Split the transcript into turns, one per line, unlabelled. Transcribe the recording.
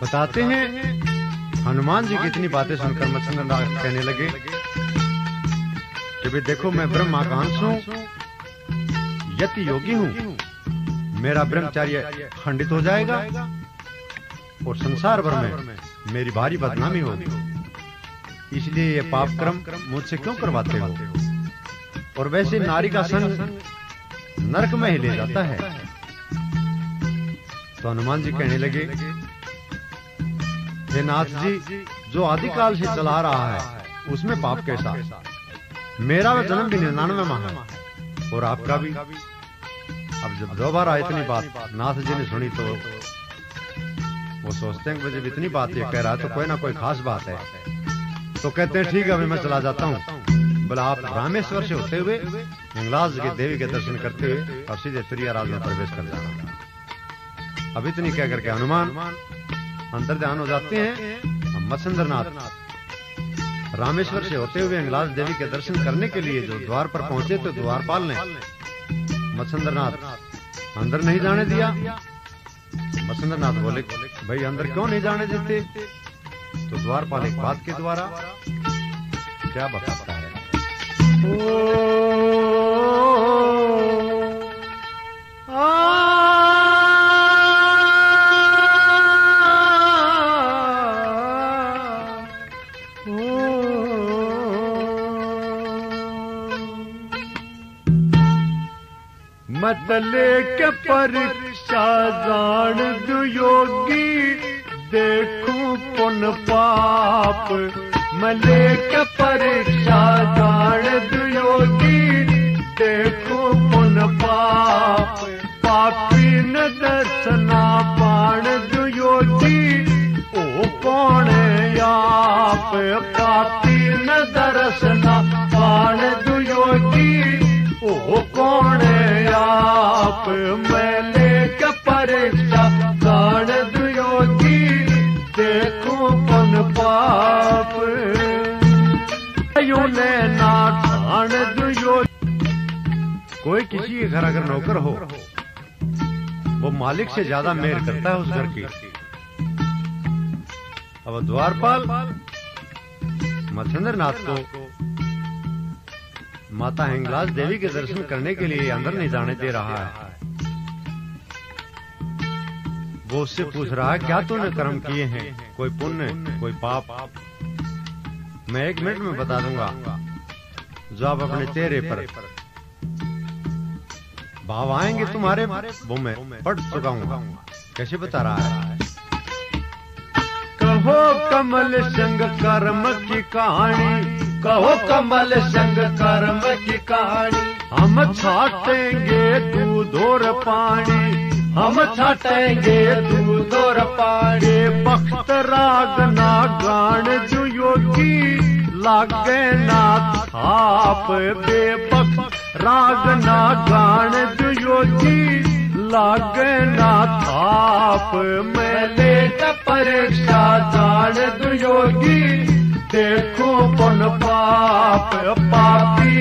बताते हैं हनुमान जी की इतनी बातें सुनकर मत्स्येंद्र नाथ कहने लगे कि भाई देखो, मैं ब्रह्माकांक्ष हूं, यति योगी हूं, मेरा ब्रह्मचर्य खंडित हो जाएगा और संसार भर में मेरी भारी बदनामी होगी, इसलिए ये पाप कर्म मुझसे क्यों करवाते हो? और वैसे नारी का संग नरक में ही ले जाता है। तो हनुमान जी कहने लगे, हे नाथ जी, जो आदिकाल से चला रहा है उसमें पाप कैसा? मेरा वह जन्म भी 99वां है और आपका भी। अब जब दोबारा इतनी बात नाथ जी ने सुनी तो वो सोचते हैं कि जब इतनी बात ये कह रहा है तो कोई ना कोई खास बात है। तो कहते हैं ठीक है, अभी मैं चला जाता हूँ। बोला आप रामेश्वर से होते हुए हिंगलाज की देवी के दर्शन करते हुए और सीधे त्रियाराज में प्रवेश कर जाना। अब इतनी कह करके हनुमान अंतर ध्यान हो जाते हैं। मत्स्येंद्र नाथ रामेश्वर से होते हुए हिंगलाज देवी के दर्शन करने के लिए जो द्वार पर पहुंचे तो द्वारपाल ने मत्स्येंद्र नाथ अंदर नहीं जाने दिया। मत्स्येंद्र नाथ बोले, भाई अंदर क्यों नहीं जाने देते? तो द्वारपाल एक बात के द्वारा क्या बताता है?
मतले के परीक्षा जान दु योगी, देखूं पुन पाप। मले के परीक्षा जान दु योगी, देखूं पुन पाप। पापी न दर्शना पाण दु योगी, ओ कौन आप? पापी न दर्शना पाण दु योगी, ओ कौन आप? मैंने के परीक्षा जान दु योगी, देखो पुन पाप। ने ना ठान दु योगी।
कोई किसी के घर अगर नौकर हो, वो मालिक से ज्यादा मेहर करता है उस घर की। अब द्वारपाल मत्स्येंद्र नाथ को माता हिंगलाज देवी के दर्शन करने के लिए अंदर नहीं जाने दे रहा है। वो उससे पूछ रहा है, क्या तूने कर्म किए हैं? कोई पुण्य, कोई पाप? मैं 1 मिनट में बता दूंगा। जो आप अपने चेहरे पर भाव आएंगे तुम्हारे, वो मैं पढ़ चुका हूँ। कैसे बता रहा है?
कहो कमल संग कर्म की कहानी, कहो कमल संग कर्म की कहानी। हम छाटेंगे दूध और पानी, हम छाटेंगे दूध और पानी। बख्त राग ना गान जो योगी, लागे ना थाप। बेबख्त राग ना गान जो योगी, लागे ना थाप। मैले का परीक्षा जान दु योगी, देखो पुन पाप। पापी